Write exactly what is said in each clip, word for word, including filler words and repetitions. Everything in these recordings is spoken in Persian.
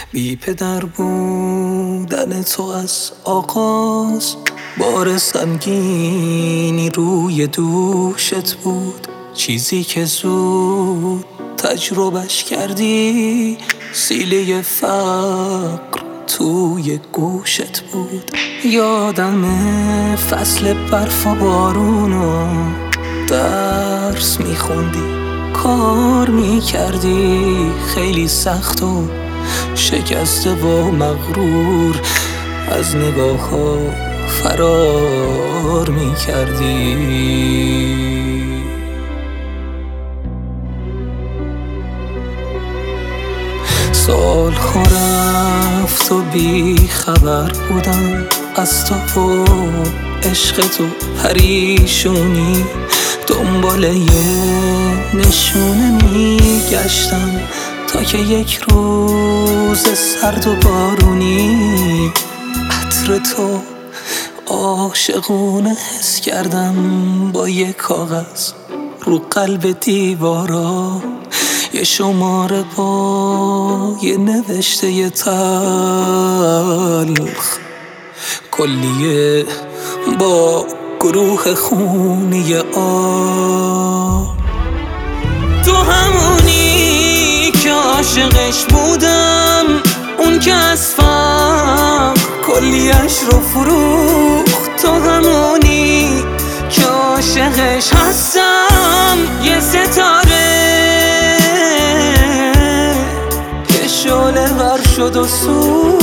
بی پدر بودن تو از آغاز بار سنگینی روی دوشت بود. چیزی که زود تجربهش کردی سیله فقر توی گوشت بود. یادم فصل برف و بارونو درس میخوندی، کار میکردی خیلی سخت و شکسته و مغرور از نگاه ها فرار میکردی. سال ها رفت و بی خبر بودم از تو و عشق تو، پریشونی دنبال یه نشونه میگشتم تا که یک روز سرد و بارونی عطر تو عاشقونه حس کردم. با یک کاغذ رو قلب دیوارا یه شماره با یه نوشته یه تلخ، کلیه با گروه خونی آب. تو همونی که عاشقش بودم، اون که از فقر کلیش رو فروخت. تو همونی که عاشقش هستم، یه ستاره که شعله ور شد و سوخت.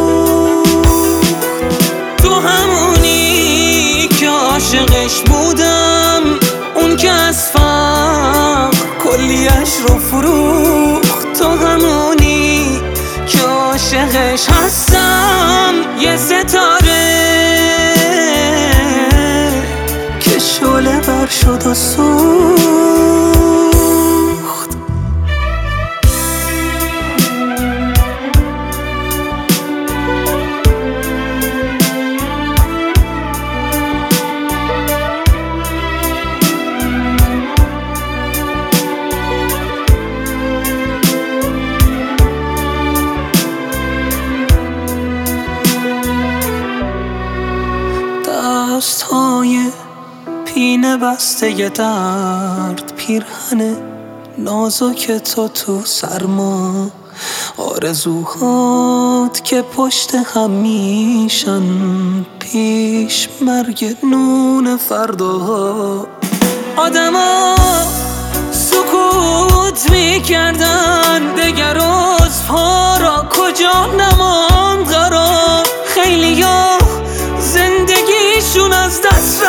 تو همونی که عاشقش بودم، اون که از فقر کلیش رو فروخت. تو همونی که عاشقش هستم، یه ستاره که شعله ور شد و سوخت. دستهای پینه بسته ی درد، پیرهن نازک تو تو سرما، آرزوهات که پشت هم میشن پیش مرگ نون فرداها. آدما سکوت میکردن، دگر عضوها را کجا نماند قرار. خیلی ها زندگیشون از دست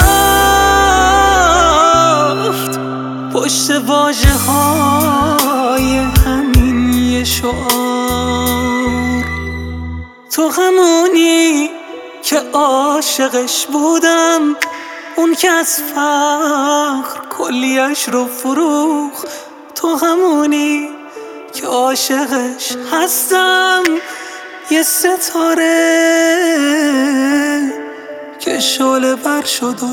رفت پشت واژه های همین یه شعار. تو همونی که عاشقش بودم، اون که از فقر کلیش رو فروخت. تو همونی که عاشقش هستم، یه ستاره که شعله ور شد و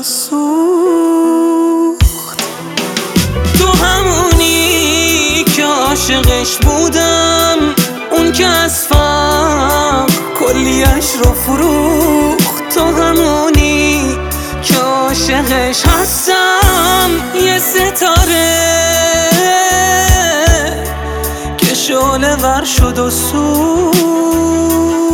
سوخت. تو همونی که عاشقش بودم، اون که از فقر کلیش رو فروخت. تو همونی که عاشقش هستم، یه ستاره که شعله ور شد و سوخت.